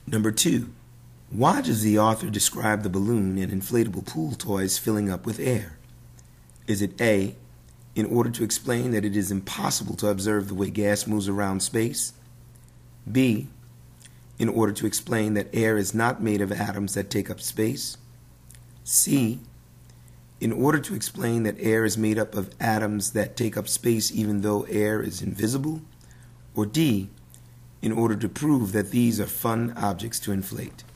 Number 2. Why does the author describe the balloon and inflatable pool toys filling up with air? Is it A, in order to explain that it is impossible to observe the way gas moves around space? B, in order to explain that air is not made of atoms that take up space? C, in order to explain that air is made up of atoms that take up space even though air is invisible? Or D, in order to prove that these are fun objects to inflate?